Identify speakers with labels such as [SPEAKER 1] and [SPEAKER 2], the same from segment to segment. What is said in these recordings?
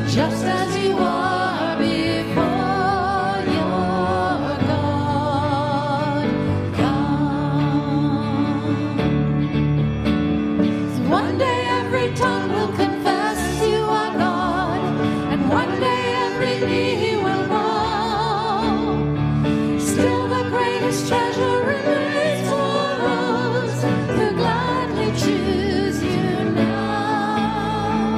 [SPEAKER 1] just as you are before your God. Come. So one day every tongue will confess you are God, and one day every knee will bow. Still the greatest treasure remains for those who gladly choose you now.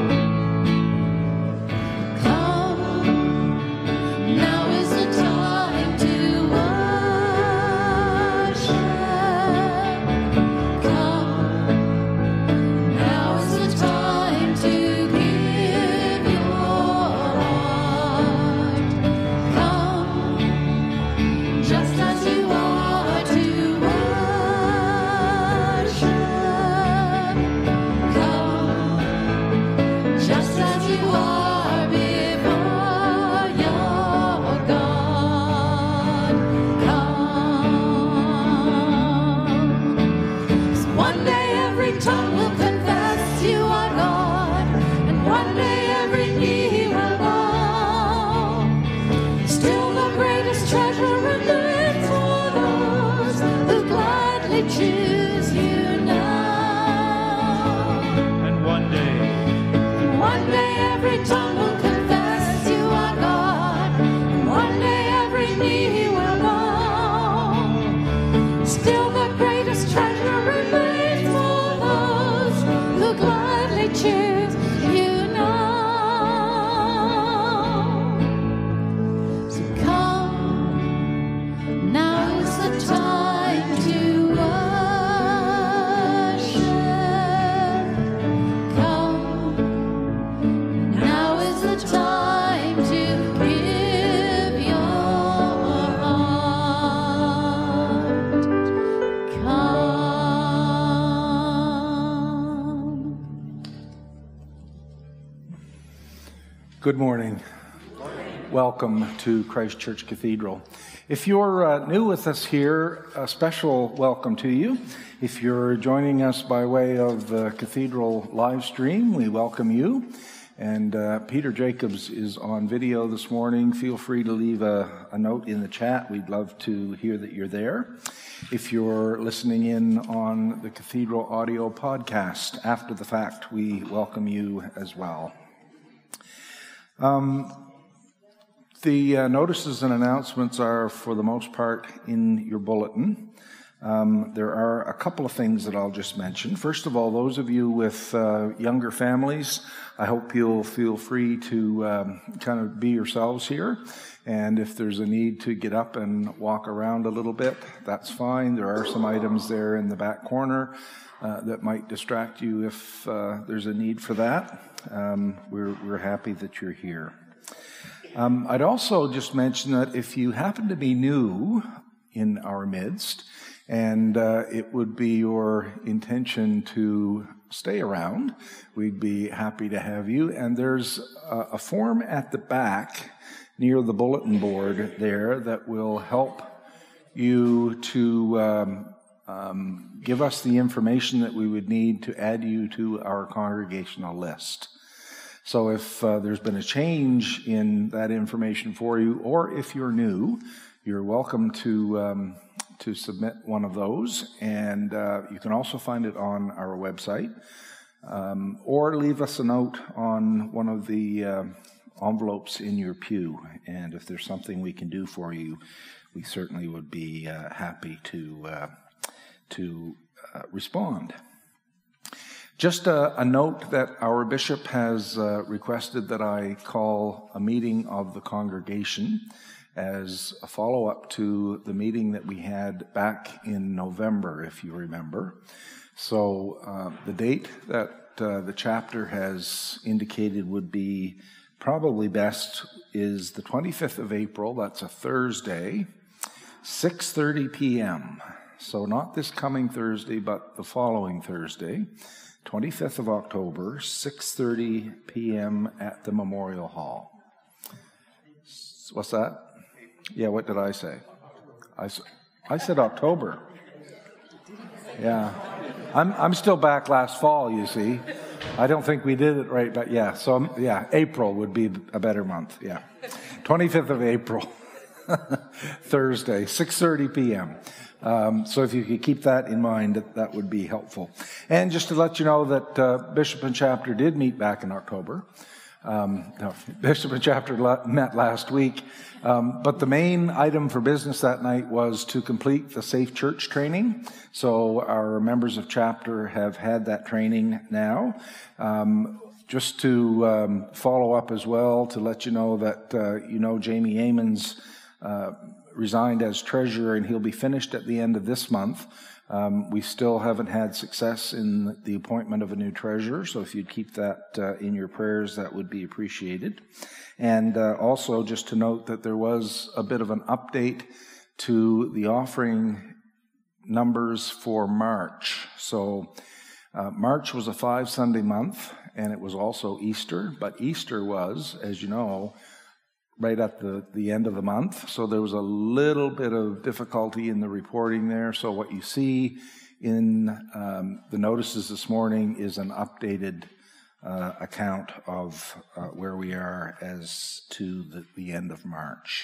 [SPEAKER 1] Come, now is the time to worship. Come, now is the time to give your heart. Come, just as you are to worship. Come, just as you are before your God. Come. So one day every tongue will confess you are God, and one day every knee will bow. Still the greatest treasure remains for those who gladly choose you now.
[SPEAKER 2] And one day,
[SPEAKER 1] One day every tongue will confess you are God, and one day every knee will bow. Still the greatest treasure remains for those who gladly choose you now. So come, now is the time to worship. Come, now is the time to give your heart. Come.
[SPEAKER 3] Good morning. Welcome to Christ Church Cathedral. If you're new with us here, a special welcome to you. If you're joining us by way of the Cathedral live stream, we welcome you. And Peter Jacobs is on video this morning. Feel free to leave a note in the chat. We'd love to hear that you're there. If you're listening in on the Cathedral audio podcast after the fact, we welcome you as well. The notices and announcements are, for the most part, in your bulletin. There are a couple of things that I'll just mention. First of all, those of you with younger families, I hope you'll feel free to kind of be yourselves here. And if there's a need to get up and walk around a little bit, that's fine. There are some items there in the back corner that might distract you if there's a need for that. We're happy that you're here. I'd also just mention that if you happen to be new in our midst, and it would be your intention to stay around, we'd be happy to have you. And there's a form at the back near the bulletin board there that will help you to give us the information that we would need to add you to our congregational list. So if there's been a change in that information for you, or if you're new, you're welcome to submit one of those. And you can also find it on our website, or leave us a note on one of the envelopes in your pew. And if there's something we can do for you, we certainly would be happy to respond. Just a note that our bishop has requested that I call a meeting of the congregation as a follow-up to the meeting that we had back in November, if you remember. So the date that the chapter has indicated would be probably best is the 25th of April. That's a Thursday, 6:30 p.m. So not this coming Thursday, but the following Thursday, 25th of October, 6:30 p.m. at the Memorial Hall. What's that? Yeah, what did I say? I said October. Yeah. I'm still back last fall, you see. I don't think we did it right, but yeah. So, yeah, April would be a better month, yeah. 25th of April, Thursday, 6:30 p.m. So if you could keep that in mind, that would be helpful. And just to let you know that Bishop and Chapter did meet back in October. No, Bishop and Chapter met last week. But the main item for business that night was to complete the Safe Church training. So our members of Chapter have had that training now. Just to follow up as well, to let you know that, Jamie Amons resigned as treasurer, and he'll be finished at the end of this month. We still haven't had success in the appointment of a new treasurer, so if you'd keep that in your prayers, that would be appreciated. And also just to note that there was a bit of an update to the offering numbers for March. So March was a 5-Sunday month, and it was also Easter, but Easter was, as you know, right at the end of the month. So there was a little bit of difficulty in the reporting there. So what you see in the notices this morning is an updated account of where we are as to the end of March.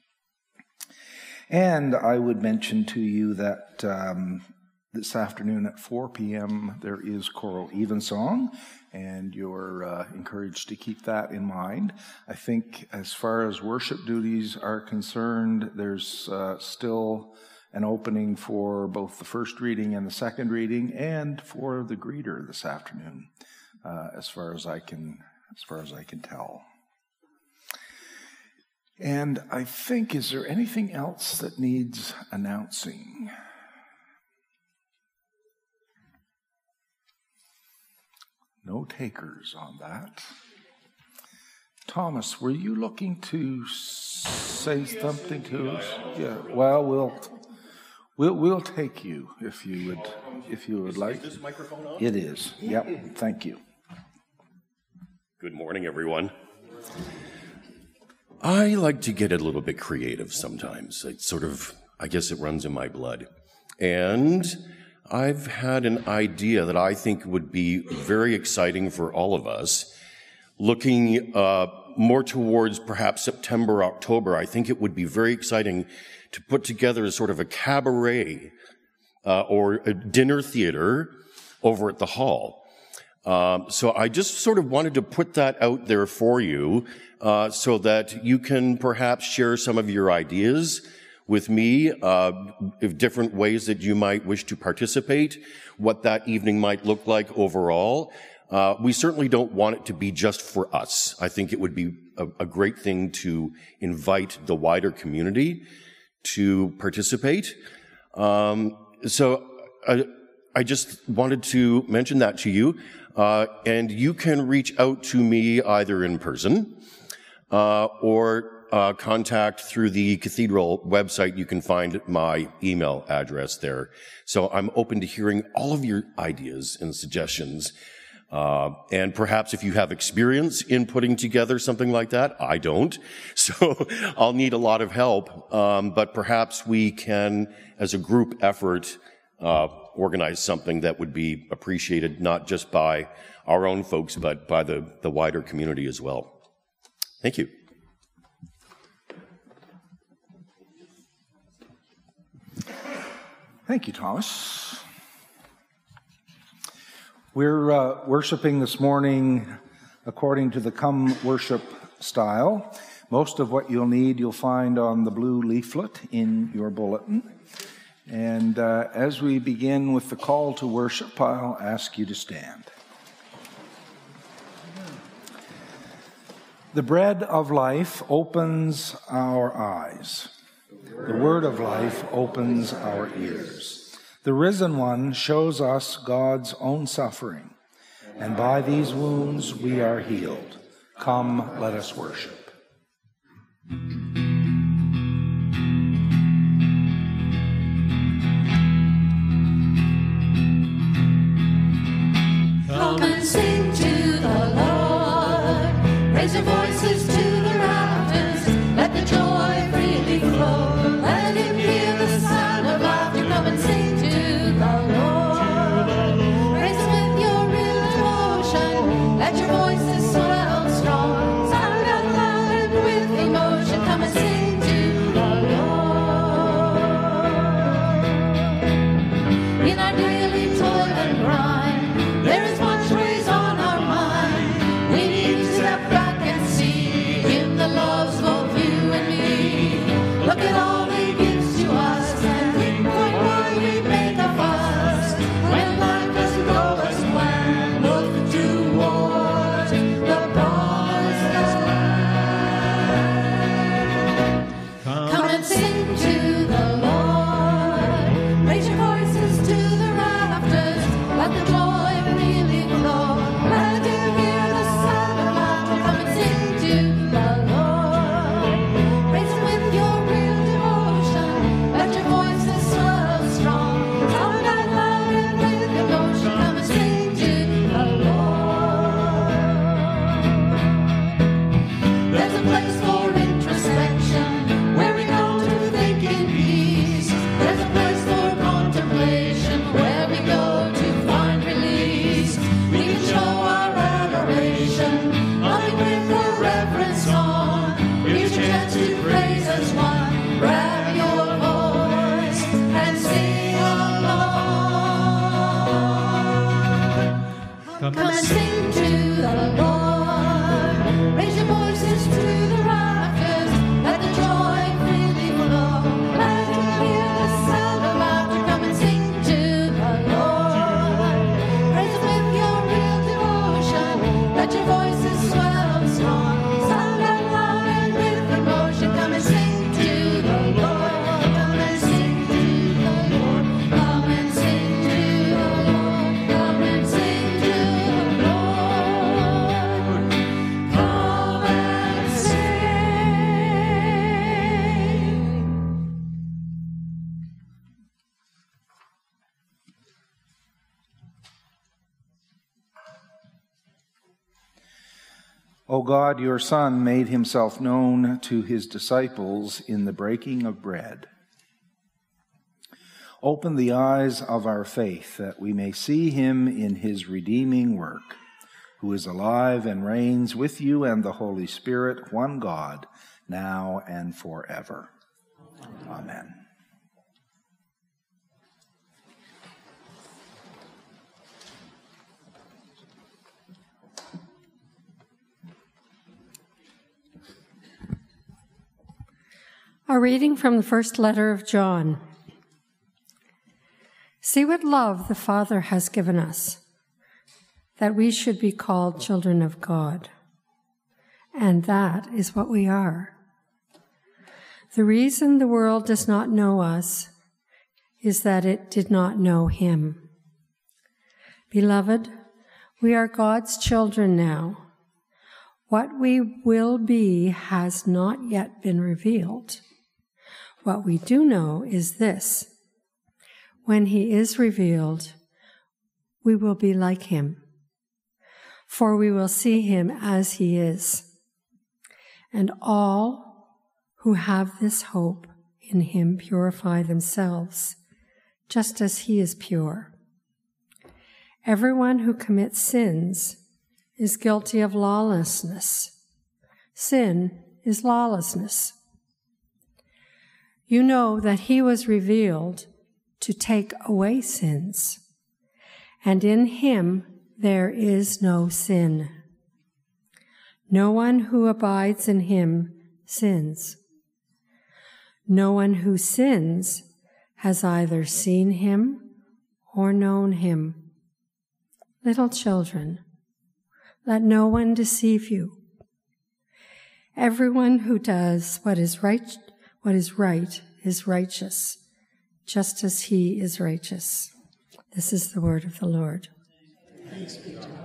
[SPEAKER 3] And I would mention to you that this afternoon at 4 p.m. there is choral evensong, and you're encouraged to keep that in mind. I think as far as worship duties are concerned, there's still an opening for both the first reading and the second reading, and for the greeter this afternoon, as far as I can tell. And I think, is there anything else that needs announcing? No takers on that. Thomas, were you looking to say something to us? Yeah. Well, we'll take you if you would like.
[SPEAKER 2] Is this microphone on?
[SPEAKER 3] It is. Yep. Thank you.
[SPEAKER 2] Good morning, everyone. I like to get a little bit creative sometimes. I guess it runs in my blood. And I've had an idea that I think would be very exciting for all of us. Looking more towards perhaps September, October, I think it would be very exciting to put together sort of a cabaret or a dinner theater over at the hall. So I just sort of wanted to put that out there for you so that you can perhaps share some of your ideas with me, of different ways that you might wish to participate, what that evening might look like overall. We certainly don't want it to be just for us. I think it would be a great thing to invite the wider community to participate. So I just wanted to mention that to you. And you can reach out to me either in person or contact through the Cathedral website. You can find my email address there. So I'm open to hearing all of your ideas and suggestions. And perhaps if you have experience in putting together something like that, I don't. So I'll need a lot of help. But perhaps we can, as a group effort, organize something that would be appreciated not just by our own folks, but by the wider community as well. Thank you.
[SPEAKER 3] Thank you, Thomas. We're worshiping this morning according to the Come Worship style. Most of what you'll find on the blue leaflet in your bulletin. And as we begin with the call to worship, I'll ask you to stand. The bread of life opens our eyes. The word of life opens our ears. The risen one shows us God's own suffering, and by these wounds we are healed. Come, let us worship.
[SPEAKER 1] Come and sing to the Lord. Raise your voices to the rafters. Let the joy freely flow. Let him hear the sound of laughter. Come and sing to the Lord. Raise with your real devotion.
[SPEAKER 3] O God, your Son made himself known to his disciples in the breaking of bread. Open the eyes of our faith that we may see him in his redeeming work, who is alive and reigns with you and the Holy Spirit, one God, now and forever. Amen.
[SPEAKER 4] A reading from the first letter of John. See what love the Father has given us, that we should be called children of God. And that is what we are. The reason the world does not know us is that it did not know him. Beloved, we are God's children now. What we will be has not yet been revealed. What we do know is this: when he is revealed, we will be like him, for we will see him as he is. And all who have this hope in him purify themselves, just as he is pure. Everyone who commits sins is guilty of lawlessness. Sin is lawlessness. You know that he was revealed to take away sins, and in him there is no sin. No one who abides in him sins. No one who sins has either seen him or known him. Little children, let no one deceive you. Everyone who does what is right is righteous, just as he is righteous. This is the word of the Lord. Thanks be to God.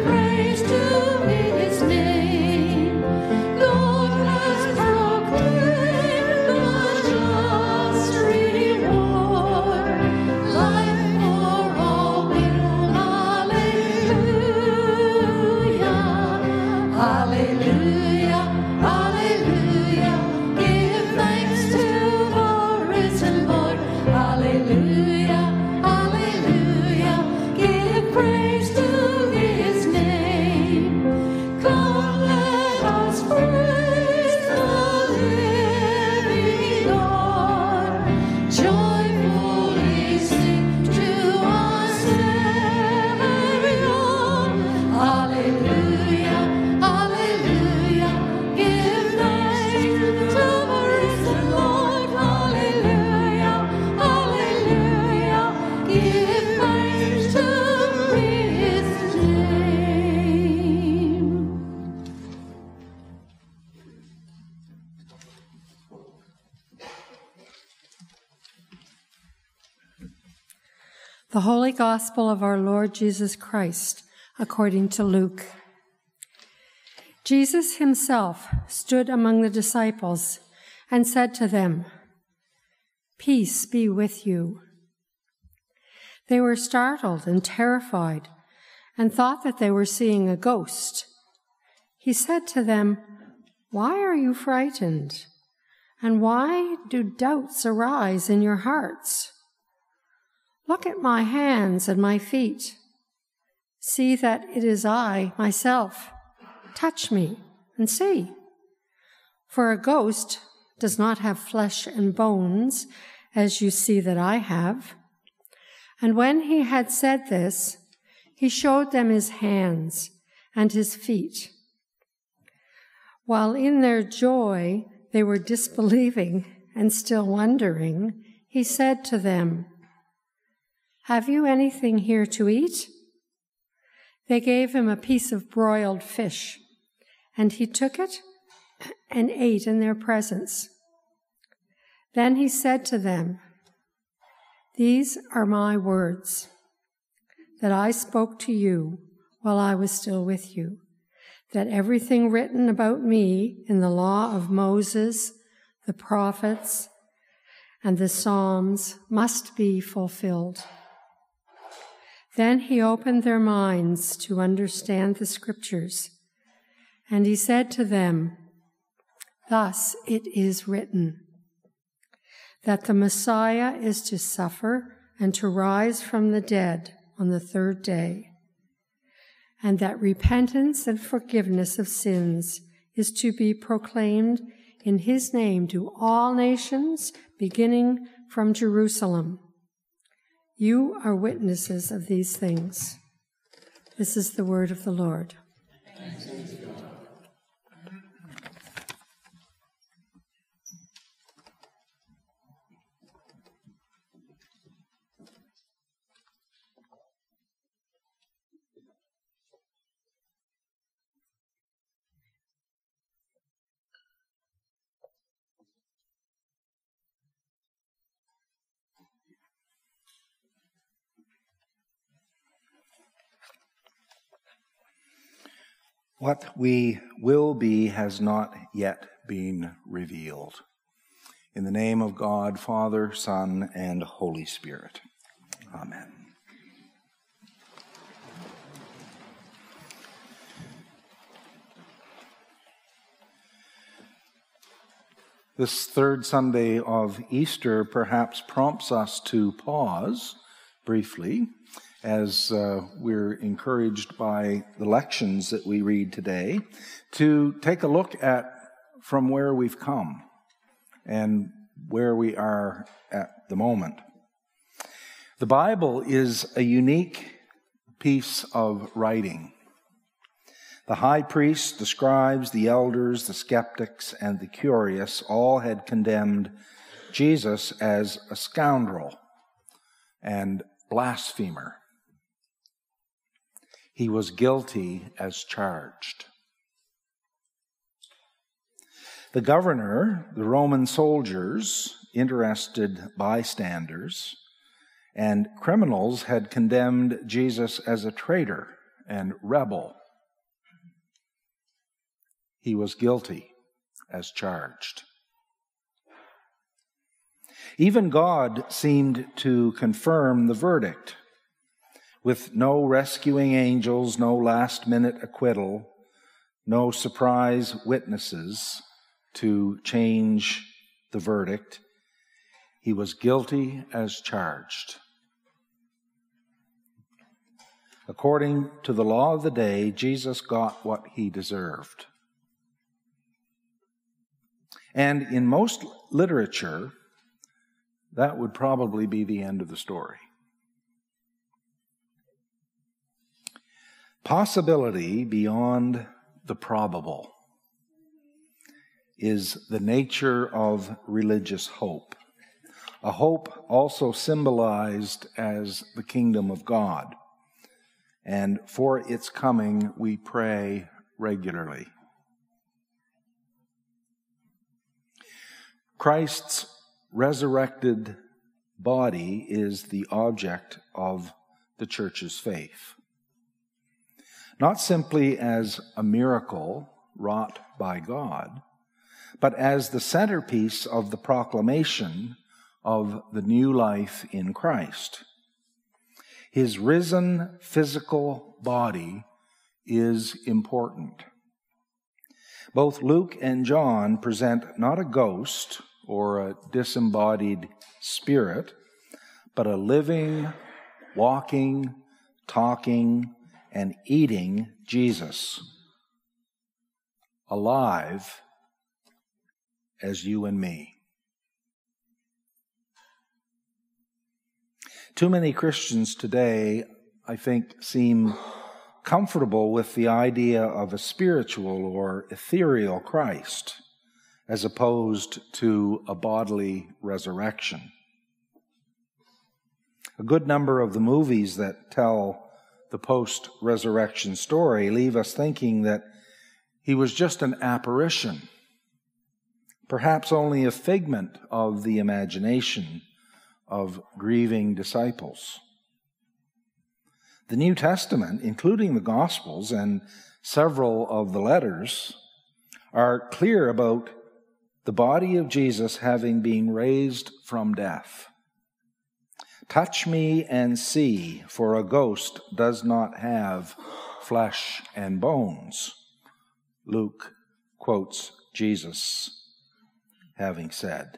[SPEAKER 1] Praise to his name. Lord has proclaimed
[SPEAKER 4] The Holy Gospel of our Lord Jesus Christ, according to Luke. Jesus himself stood among the disciples and said to them, "Peace be with you." They were startled and terrified and thought that they were seeing a ghost. He said to them, "Why are you frightened? And why do doubts arise in your hearts? Look at my hands and my feet. See that it is I myself. Touch me and see. For a ghost does not have flesh and bones, as you see that I have." And when he had said this, he showed them his hands and his feet. While in their joy they were disbelieving and still wondering, he said to them, "Have you anything here to eat?" They gave him a piece of broiled fish, and he took it and ate in their presence. Then he said to them, "These are my words that I spoke to you while I was still with you, that everything written about me in the law of Moses, the prophets, and the Psalms must be fulfilled." Then he opened their minds to understand the scriptures, and he said to them, "Thus it is written, that the Messiah is to suffer and to rise from the dead on the third day, and that repentance and forgiveness of sins is to be proclaimed in his name to all nations, beginning from Jerusalem. You are witnesses of these things." This is the word of the Lord.
[SPEAKER 1] Thanks be to God.
[SPEAKER 3] What we will be has not yet been revealed. In the name of God, Father, Son, and Holy Spirit. Amen. This third Sunday of Easter perhaps prompts us to pause briefly as we're encouraged by the lections that we read today, to take a look at from where we've come and where we are at the moment. The Bible is a unique piece of writing. The high priests, the scribes, the elders, the skeptics, and the curious all had condemned Jesus as a scoundrel and blasphemer. He was guilty as charged. The governor, the Roman soldiers, interested bystanders, and criminals had condemned Jesus as a traitor and rebel. He was guilty as charged. Even God seemed to confirm the verdict. With no rescuing angels, no last-minute acquittal, no surprise witnesses to change the verdict, he was guilty as charged. According to the law of the day, Jesus got what he deserved. And in most literature, that would probably be the end of the story. Possibility beyond the probable is the nature of religious hope, a hope also symbolized as the kingdom of God. And for its coming, we pray regularly. Christ's resurrected body is the object of the church's faith. Not simply as a miracle wrought by God, but as the centerpiece of the proclamation of the new life in Christ. His risen physical body is important. Both Luke and John present not a ghost or a disembodied spirit, but a living, walking, talking, and eating Jesus, alive as you and me. Too many Christians today, I think, seem comfortable with the idea of a spiritual or ethereal Christ as opposed to a bodily resurrection. A good number of the movies that tell the post-resurrection story leave us thinking that he was just an apparition, perhaps only a figment of the imagination of grieving disciples. The New Testament, including the Gospels and several of the letters, are clear about the body of Jesus having been raised from death. Touch me and see, for a ghost does not have flesh and bones. Luke quotes Jesus having said.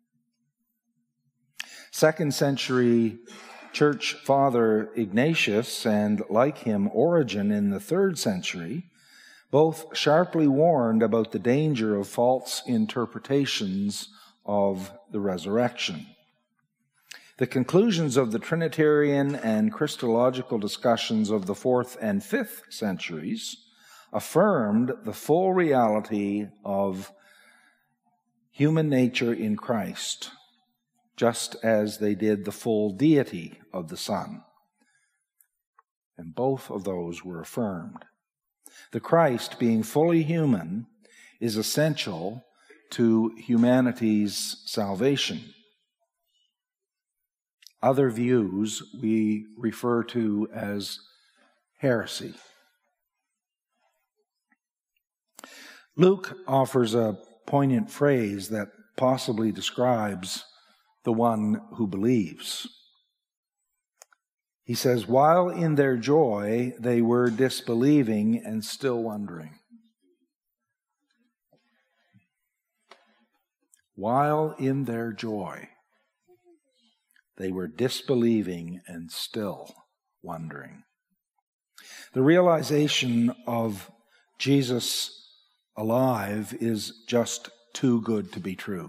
[SPEAKER 3] 2nd century church father Ignatius and, like him, Origen in the 3rd century, both sharply warned about the danger of false interpretations of the resurrection. The conclusions of the Trinitarian and Christological discussions of the 4th and 5th centuries affirmed the full reality of human nature in Christ, just as they did the full deity of the Son. And both of those were affirmed. The Christ, being fully human, is essential to humanity's salvation. Other views we refer to as heresy. Luke offers a poignant phrase that possibly describes the one who believes. He says, while in their joy they were disbelieving and still wondering. While in their joy they were disbelieving and still wondering. The realization of Jesus alive is just too good to be true.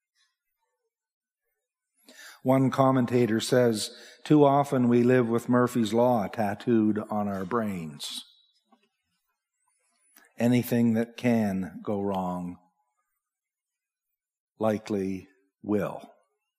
[SPEAKER 3] One commentator says, too often we live with Murphy's Law tattooed on our brains. Anything that can go wrong likely will.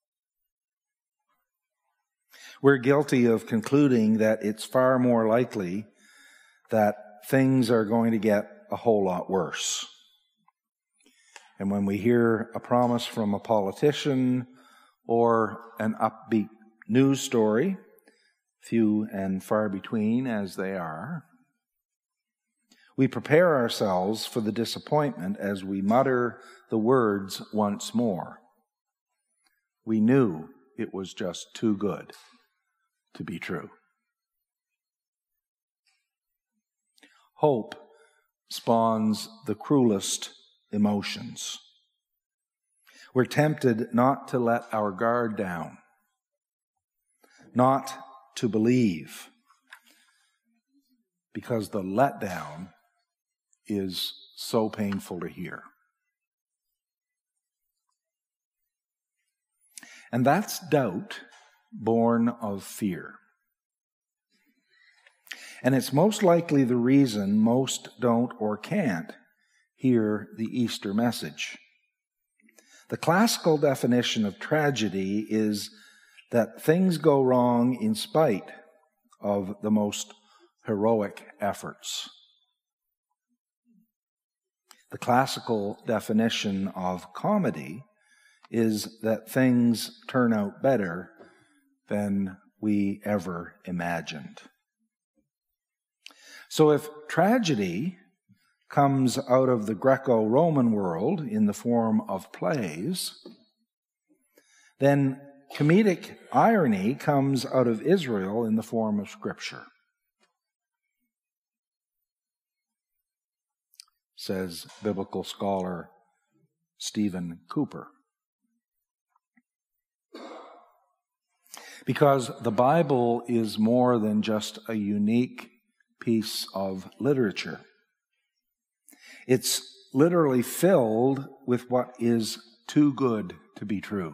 [SPEAKER 3] We're guilty of concluding that it's far more likely that things are going to get a whole lot worse. And when we hear a promise from a politician or an upbeat news story, few and far between as they are, we prepare ourselves for the disappointment as we mutter the words once more. We knew it was just too good to be true. Hope spawns the cruelest emotions. We're tempted not to let our guard down, not to believe, because the letdown is so painful to hear. And that's doubt born of fear. And it's most likely the reason most don't or can't hear the Easter message. The classical definition of tragedy is that things go wrong in spite of the most heroic efforts. The classical definition of comedy is that things turn out better than we ever imagined. So if tragedy comes out of the Greco-Roman world in the form of plays, then comedic irony comes out of Israel in the form of Scripture, says biblical scholar Stephen Cooper. Because the Bible is more than just a unique piece of literature. It's literally filled with what is too good to be true.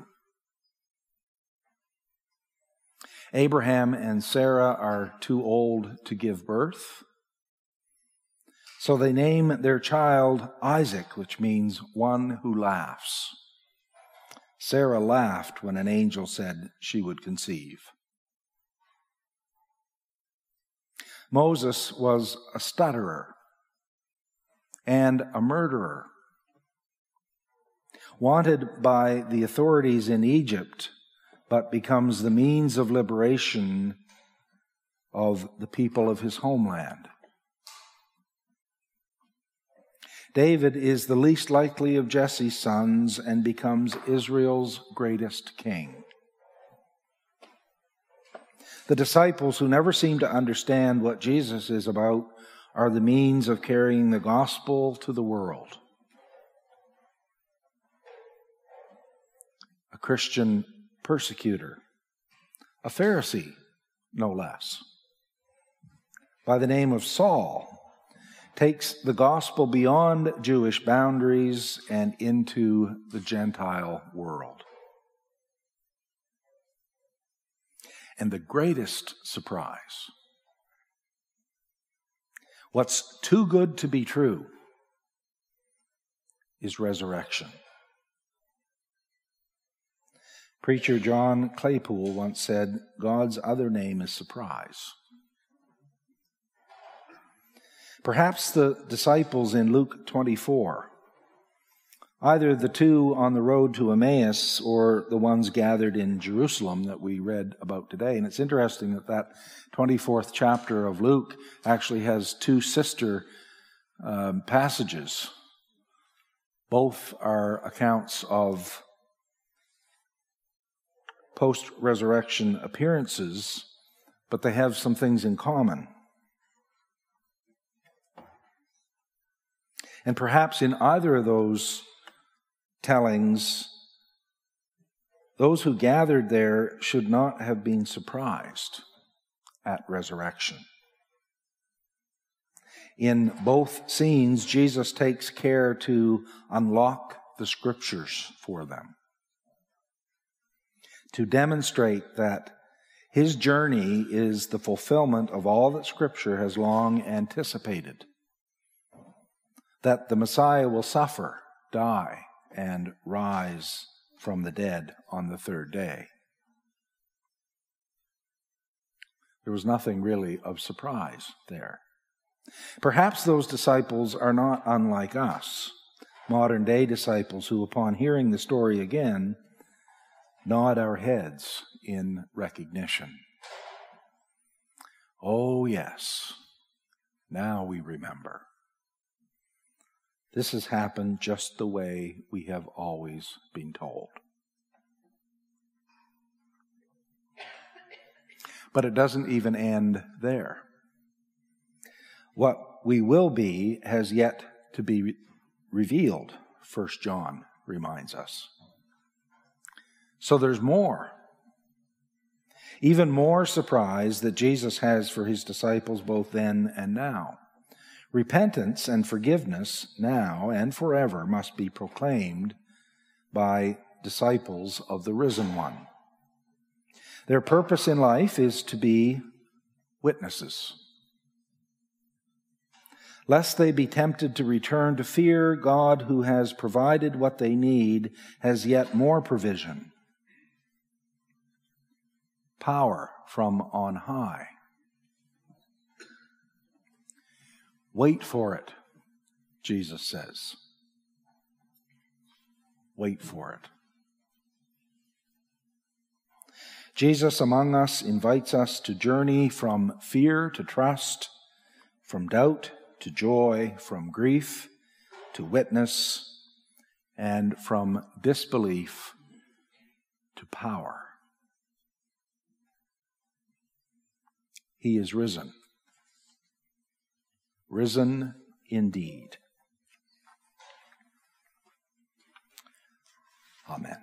[SPEAKER 3] Abraham and Sarah are too old to give birth, so they name their child Isaac, which means one who laughs. Sarah laughed when an angel said she would conceive. Moses was a stutterer and a murderer, wanted by the authorities in Egypt, but becomes the means of liberation of the people of his homeland. David is the least likely of Jesse's sons and becomes Israel's greatest king. The disciples, who never seem to understand what Jesus is about, are the means of carrying the gospel to the world. A Christian persecutor, a Pharisee, no less, by the name of Saul, takes the gospel beyond Jewish boundaries and into the Gentile world. And the greatest surprise, what's too good to be true, is resurrection. Preacher John Claypool once said, God's other name is surprise. Perhaps the disciples in Luke 24, either the two on the road to Emmaus or the ones gathered in Jerusalem that we read about today. And it's interesting that that 24th chapter of Luke actually has two sister passages. Both are accounts of post-resurrection appearances, but they have some things in common. And perhaps in either of those tellings, those who gathered there should not have been surprised at resurrection. In both scenes, Jesus takes care to unlock the Scriptures for them, to demonstrate that his journey is the fulfillment of all that Scripture has long anticipated, that the Messiah will suffer, die, and rise from the dead on the third day. There was nothing really of surprise there. Perhaps those disciples are not unlike us, modern-day disciples who, upon hearing the story again, nod our heads in recognition. Oh, yes, now we remember. This has happened just the way we have always been told. But it doesn't even end there. What we will be has yet to be revealed, 1 John reminds us. So there's more. Even more surprise that Jesus has for his disciples both then and now. Repentance and forgiveness now and forever must be proclaimed by disciples of the risen one. Their purpose in life is to be witnesses. Lest they be tempted to return to fear, God, who has provided what they need, has yet more provision. Power from on high. Wait for it, Jesus says. Wait for it. Jesus among us invites us to journey from fear to trust, from doubt to joy, from grief to witness, and from disbelief to power. He is risen. Risen indeed. Amen.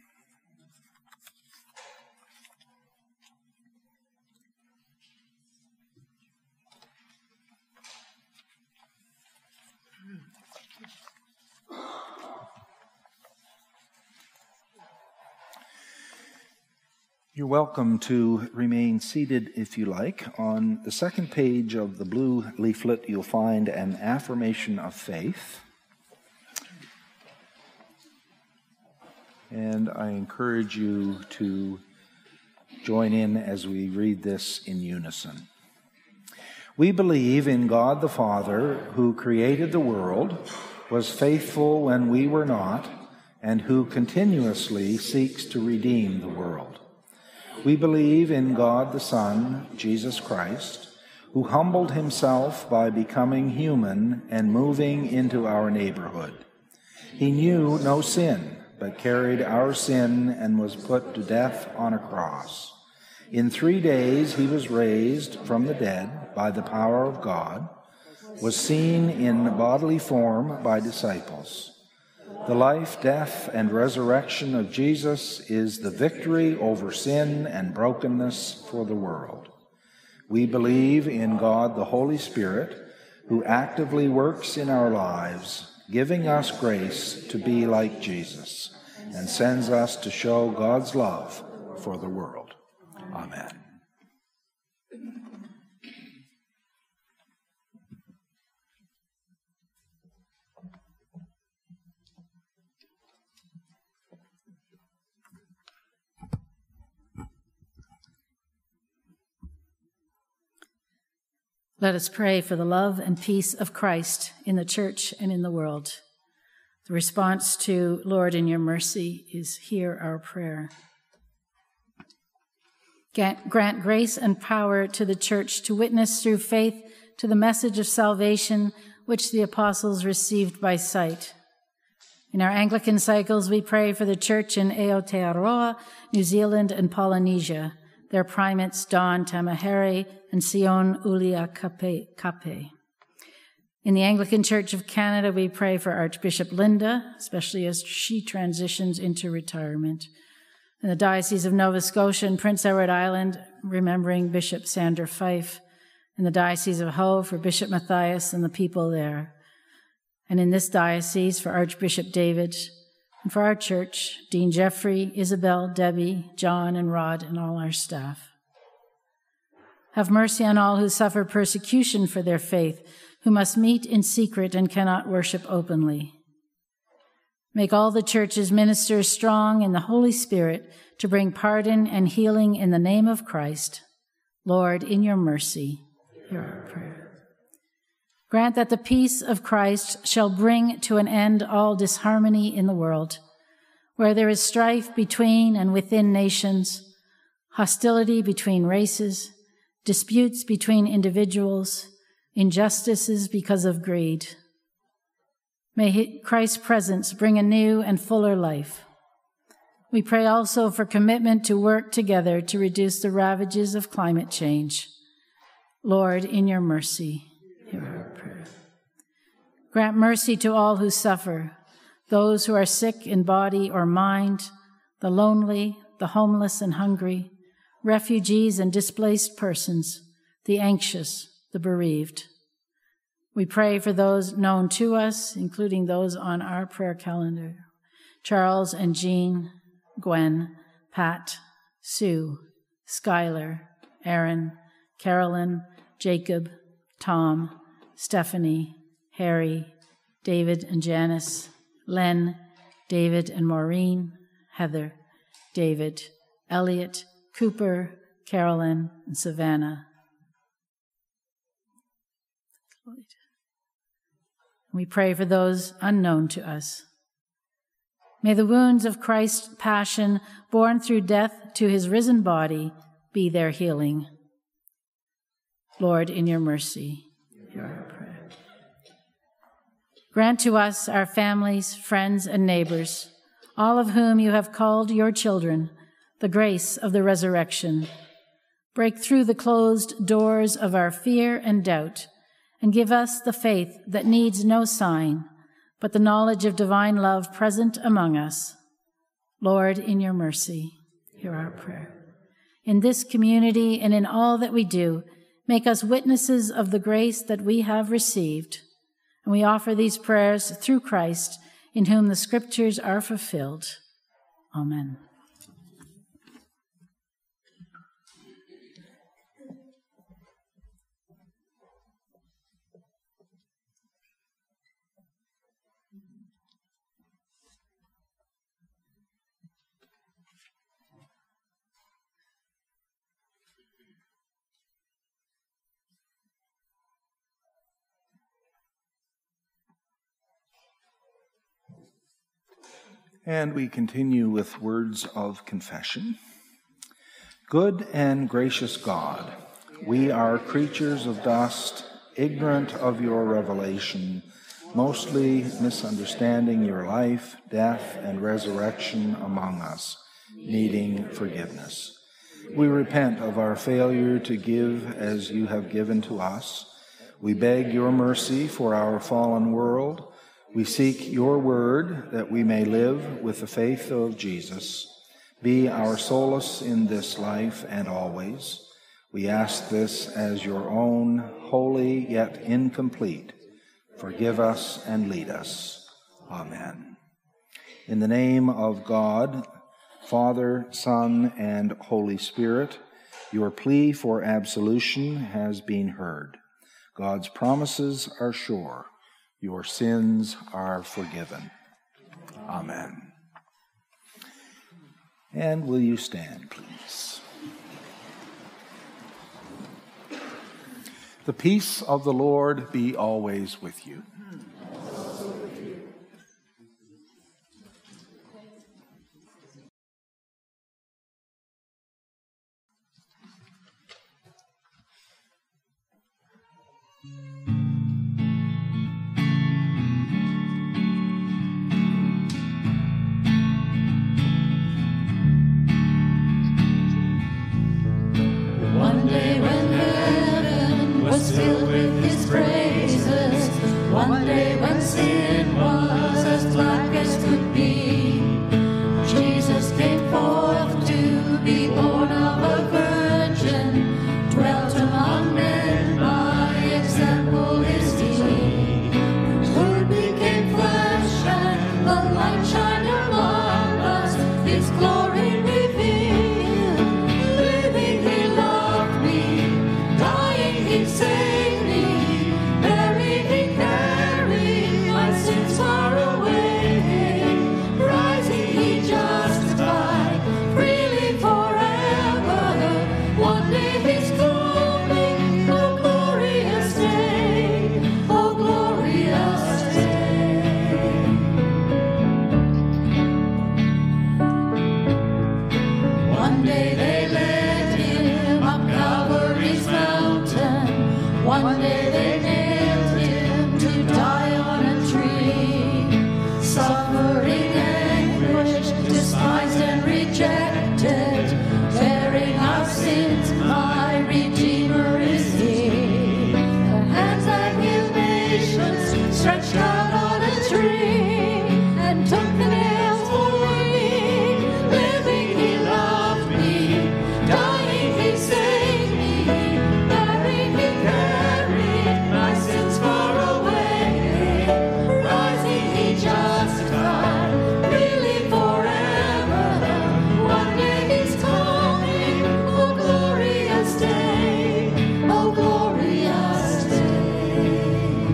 [SPEAKER 3] You're welcome to remain seated if you like. On the second page of the blue leaflet, you'll find an affirmation of faith. And I encourage you to join in as we read this in unison. We believe in God the Father, who created the world, was faithful when we were not, and who continuously seeks to redeem the world. We believe in God the Son, Jesus Christ, who humbled himself by becoming human and moving into our neighborhood. He knew no sin, but carried our sin and was put to death on a cross. In 3 days he was raised from the dead by the power of God, was seen in bodily form by disciples. The life, death, and resurrection of Jesus is the victory over sin and brokenness for the world. We believe in God the Holy Spirit, who actively works in our lives, giving us grace to be like Jesus, and sends us to show God's love for the world. Amen.
[SPEAKER 5] Let us pray for the love and peace of Christ in the church and in the world. The response to, Lord, in your mercy, is hear our prayer. Grant grace and power to the church to witness through faith to the message of salvation which the apostles received by sight. In our Anglican cycles, we pray for the church in Aotearoa, New Zealand, and Polynesia, their primates Don Tamahere and Sion Ulia Kape. In the Anglican Church of Canada, we pray for Archbishop Linda, especially as she transitions into retirement. In the Diocese of Nova Scotia and Prince Edward Island, remembering Bishop Sander Fife. In the Diocese of Howe, for Bishop Matthias and the people there. And in this diocese, for Archbishop David, and for our church, Dean Jeffrey, Isabel, Debbie, John, and Rod, and all our staff. Have mercy on all who suffer persecution for their faith, who must meet in secret and cannot worship openly. Make all the church's ministers strong in the Holy Spirit to bring pardon and healing in the name of Christ. Lord, in your mercy, hear our prayer. Grant that the peace of Christ shall bring to an end all disharmony in the world, where there is strife between and within nations, hostility between races, disputes between individuals, injustices because of greed. May Christ's presence bring a new and fuller life. We pray also for commitment to work together to reduce the ravages of climate change. Lord, in your mercy, hear our prayer. Grant mercy to all who suffer, those who are sick in body or mind, the lonely, the homeless and hungry, refugees and displaced persons, the anxious, the bereaved. We pray for those known to us, including those on our prayer calendar, Charles and Jean, Gwen, Pat, Sue, Skylar, Aaron, Carolyn, Jacob, Tom, Stephanie, Harry, David and Janice, Len, David and Maureen, Heather, David, Elliot, Cooper, Carolyn, and Savannah. We pray for those unknown to us. May the wounds of Christ's passion, borne through death to his risen body, be their healing. Lord, in your mercy, hear our prayer. Grant to us, our families, friends, and neighbors, all of whom you have called your children, the grace of the resurrection. Break through the closed doors of our fear and doubt, and give us the faith that needs no sign, but the knowledge of divine love present among us. Lord, in your mercy, hear our prayer. In this community and in all that we do, make us witnesses of the grace that we have received. And we offer these prayers through Christ, in whom the scriptures are fulfilled. Amen.
[SPEAKER 3] And we continue with words of confession. Good and gracious God, we are creatures of dust, ignorant of your revelation, mostly misunderstanding your life, death, and resurrection among us, needing forgiveness. We repent of our failure to give as you have given to us. We beg your mercy for our fallen world. We seek your word that we may live with the faith of Jesus. Be our solace in this life and always. We ask this as your own, holy yet incomplete. Forgive us and lead us. Amen. In the name of God, Father, Son, and Holy Spirit, your plea for absolution has been heard. God's promises are sure. Your sins are forgiven. Amen. And will you stand, please? The peace of the Lord be always with you.
[SPEAKER 1] One day when heaven was filled with his praises, one day when sin was as black as could be, Jesus came forth to be born of a virgin, dwelt among men, by example is he. The Word became flesh and the light shined among us, his glory revealed. Living he loved me, dying he saved me, buried he carried my sins far away, rising he justified freely forever. One day he's coming, oh glorious day, oh glorious day. One day they led him up Calvary's mountain. One day they nailed him to die on a tree. Suffering anguish, despised and rejected, bearing our sins, my Redeemer is he. The hands that heal nations stretched out on a tree, and took the nails for me. Living he loved me, dying he saved me, buried he carried my sins far away, rising he justified freely forever. One day he's coming, oh glorious day, oh glorious day.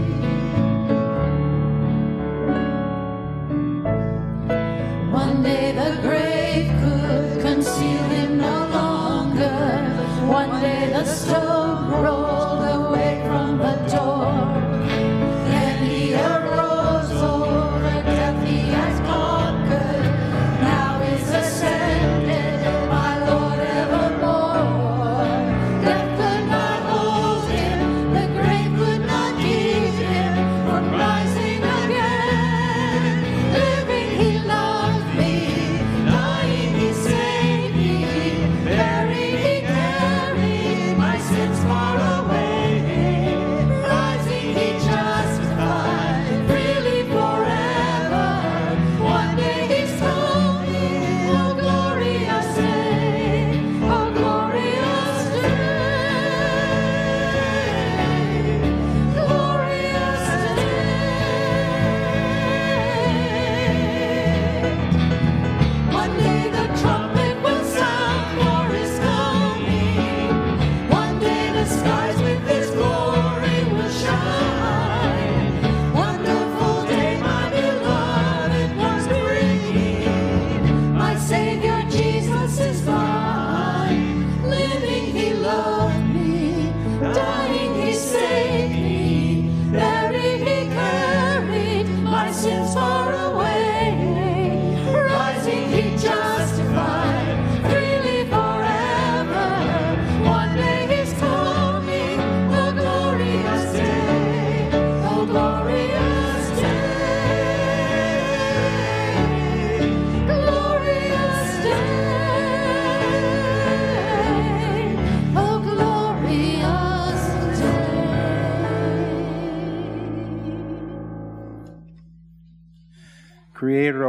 [SPEAKER 1] One day the grave could conceal him no longer. One day the stone rolled away from the door. Then he arose, over death he has conquered.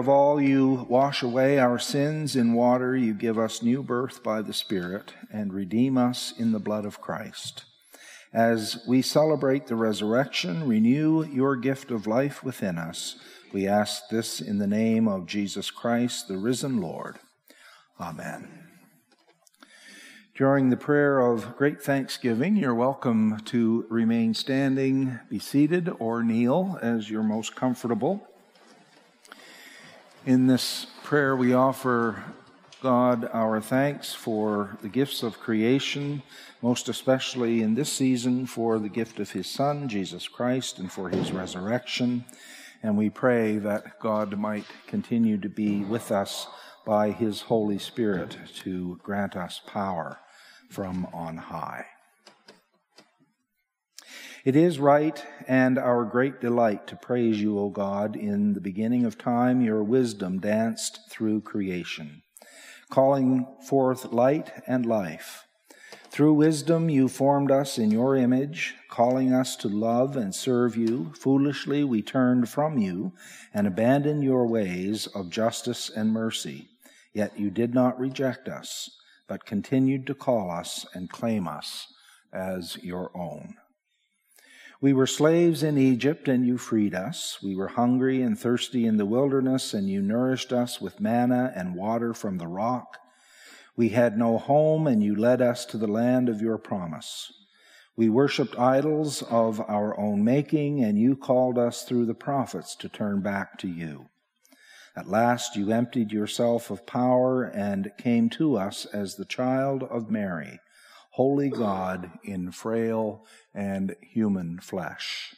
[SPEAKER 3] of all, you wash away our sins in water, you give us new birth by the Spirit, and redeem us in the blood of Christ. As we celebrate the resurrection, renew your gift of life within us. We ask this in the name of Jesus Christ, the risen Lord. Amen. During the prayer of great thanksgiving, you're welcome to remain standing, be seated, or kneel as you're most comfortable. In this prayer, we offer God our thanks for the gifts of creation, most especially in this season for the gift of his Son, Jesus Christ, and for his resurrection. And we pray that God might continue to be with us by his Holy Spirit to grant us power from on high. It is right and our great delight to praise you, O God. In the beginning of time, your wisdom danced through creation, calling forth light and life. Through wisdom you formed us in your image, calling us to love and serve you. Foolishly we turned from you and abandoned your ways of justice and mercy. Yet you did not reject us, but continued to call us and claim us as your own. We were slaves in Egypt, and you freed us. We were hungry and thirsty in the wilderness, and you nourished us with manna and water from the rock. We had no home, and you led us to the land of your promise. We worshipped idols of our own making, and you called us through the prophets to turn back to you. At last you emptied yourself of power and came to us as the child of Mary, holy God in frail and human flesh.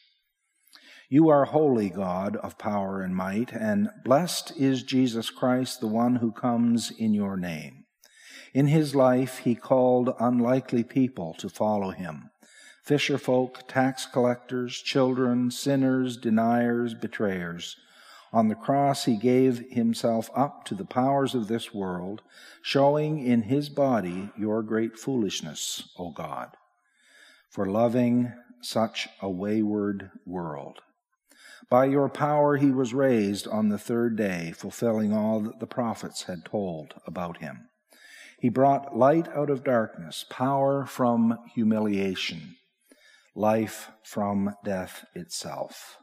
[SPEAKER 3] You are holy God of power and might, and blessed is Jesus Christ, the one who comes in your name. In his life he called unlikely people to follow him, fisherfolk, tax collectors, children, sinners, deniers, betrayers. On the cross he gave himself up to the powers of this world, showing in his body your great foolishness, O God, for loving such a wayward world. By your power he was raised on the third day, fulfilling all that the prophets had told about him. He brought light out of darkness, power from humiliation, life from death itself.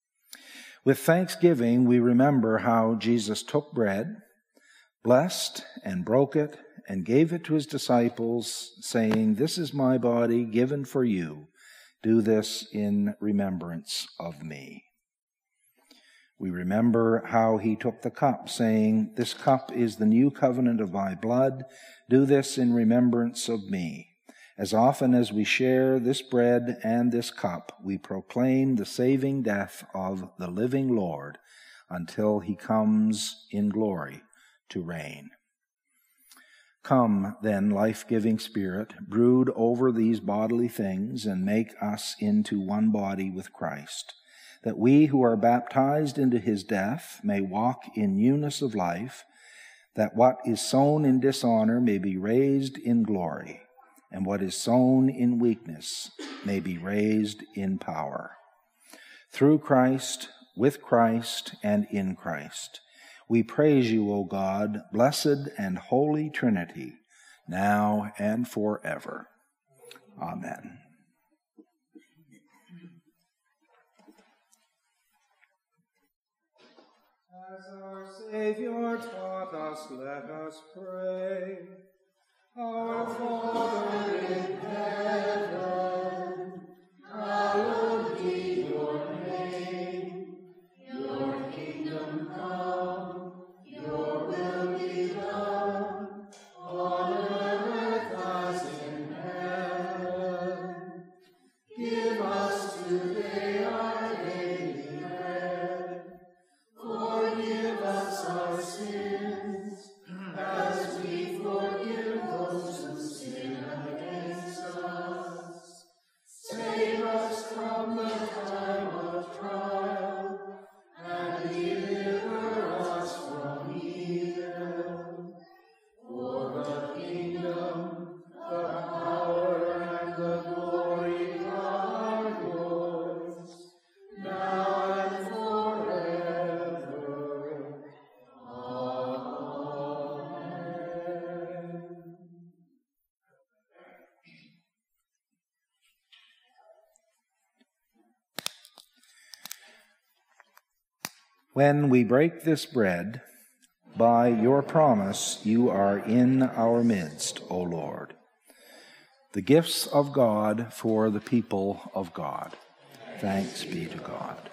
[SPEAKER 3] With thanksgiving, we remember how Jesus took bread, blessed and broke it, and gave it to his disciples, saying, "This is my body given for you. Do this in remembrance of me." We remember how he took the cup, saying, "This cup is the new covenant of my blood. Do this in remembrance of me." As often as we share this bread and this cup, we proclaim the saving death of the living Lord until he comes in glory to reign. Come, then, life-giving Spirit, brood over these bodily things and make us into one body with Christ, that we who are baptized into his death may walk in newness of life, that what is sown in dishonor may be raised in glory, and what is sown in weakness may be raised in power. Through Christ, with Christ, and in Christ, we praise you, O God, blessed and holy Trinity, now and forever. Amen. As our Savior taught us, let us pray. Our Father in heaven, hallowed be your name. Your kingdom come, your will be done, on earth as in heaven. Give us today our daily bread. Forgive us our sins, as we forgive those who sin against us. Save us from the time of When we break this bread, by your promise you are in our midst, O Lord. The gifts of God for the people of God. Thanks be to God.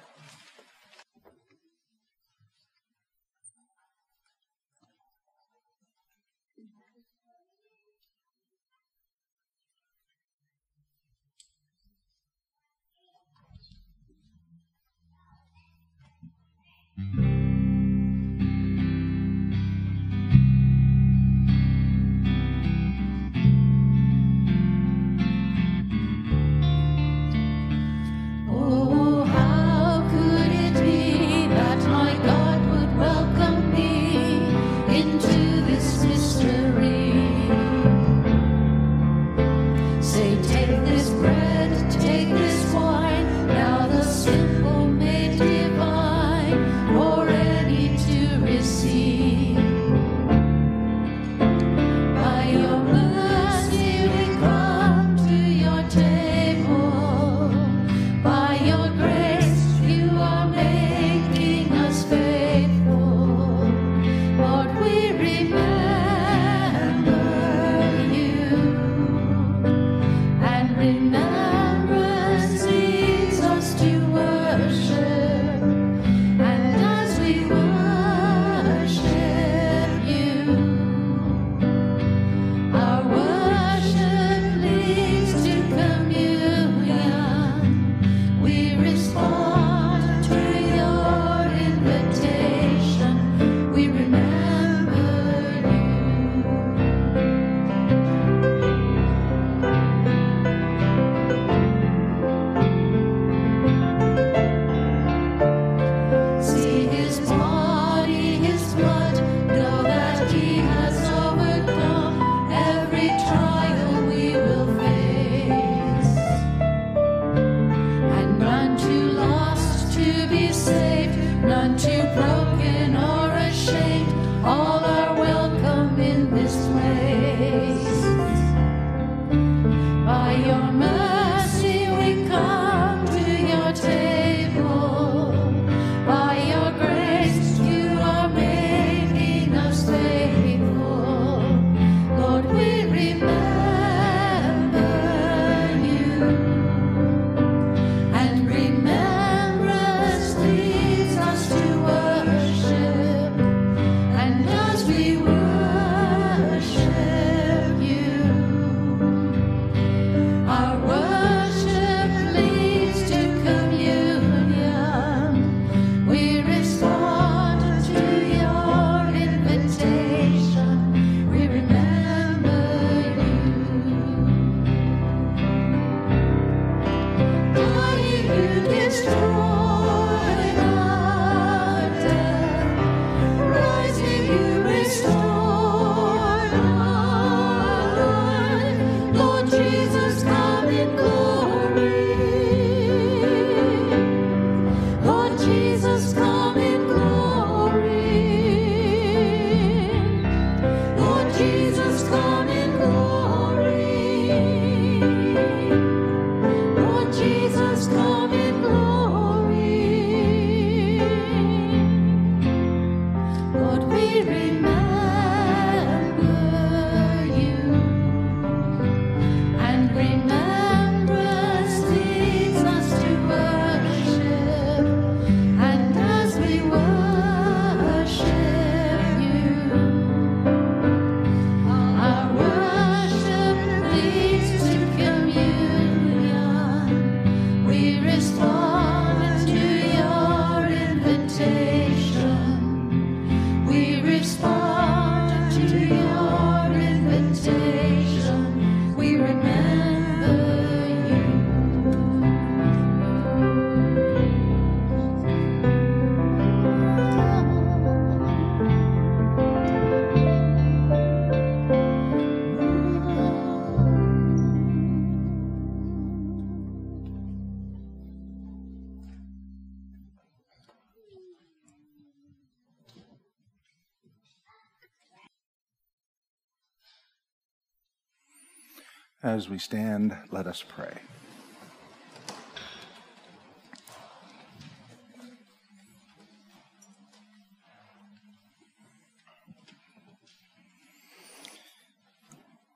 [SPEAKER 1] Oh, how could it be that my God would welcome me into this mystery? Say, take this bread, take this wine, now the simple made divine, for any to receive. By your mercy we come to your table. By your grace you are making us faithful. Lord, we remember you, and remembrance leads us to worship. And as we worship you, our worship leads to communion. We respond to your invitation. We remember you. See his body, his blood, know that he has overcome every trial we will face. And none too lost to be saved, none too broken or ashamed, all are welcome in this place. By your mercy we come to your table. By your grace you are making us faithful. Lord, we remember you, and remembrance leads us to worship. And as we worship you, our worship leads to communion. We respond to your invitation. We remember you. Dying, you destroyed our death. Rising, you restored our life. Lord Jesus, come in glory. Lord Jesus, come in glory. Lord Jesus, come in glory. Lord Jesus, come in glory. Lord, we remember you, and remembrance leads us to worship. And as we worship you, our worship leads to communion. We respond to your invitation. We respond to your invitation. We remember you.
[SPEAKER 3] As we stand, let us pray.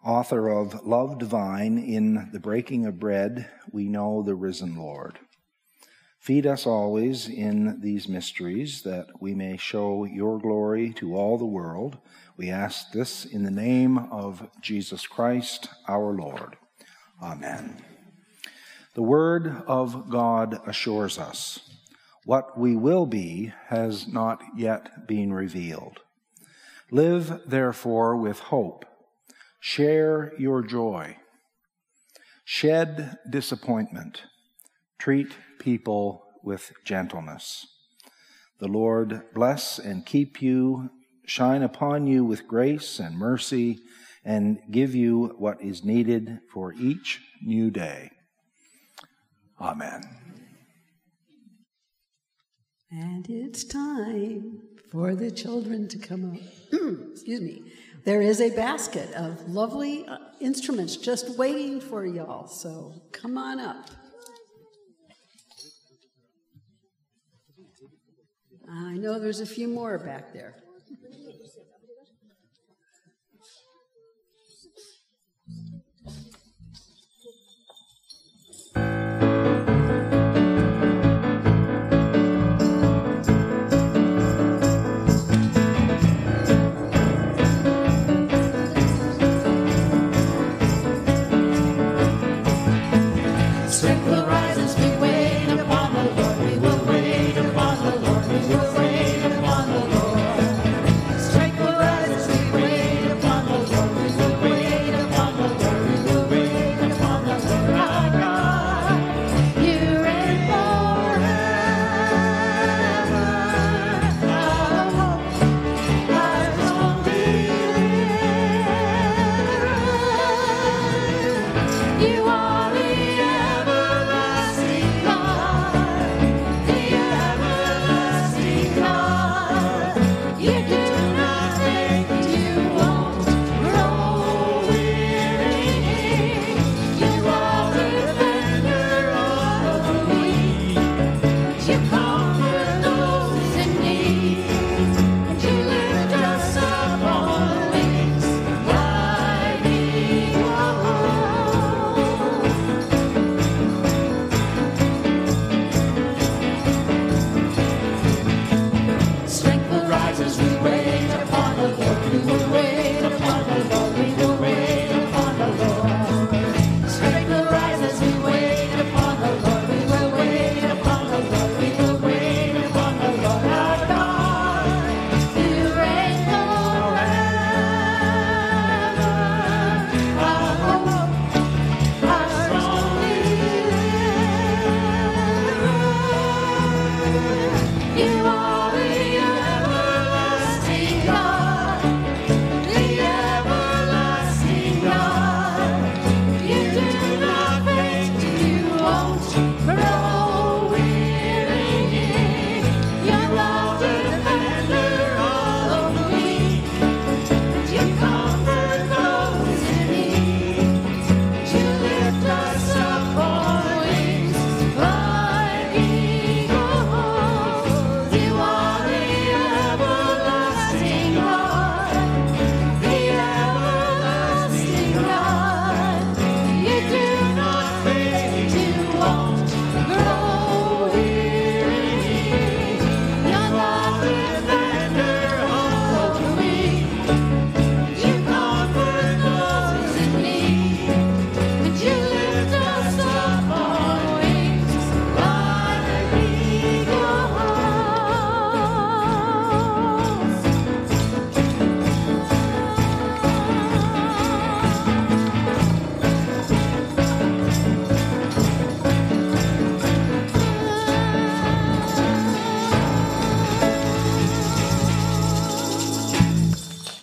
[SPEAKER 3] author of Love Divine, in the breaking of bread, we know the risen Lord. Feed us always in these mysteries, that we may show your glory to all the world. We ask this in the name of Jesus Christ, our Lord. Amen. The Word of God assures us, what we will be has not yet been revealed. Live, therefore, with hope. Share your joy. Shed disappointment. Treat people with gentleness. The Lord bless and keep you, shine upon you with grace and mercy, and give you what is needed for each new day. Amen.
[SPEAKER 6] And it's time for the children to come up. Excuse me. There is a basket of lovely instruments just waiting for y'all, so come on up. I know there's a few more back there.
[SPEAKER 1] Strength will rise as we wait upon the Lord. We will wait upon the Lord.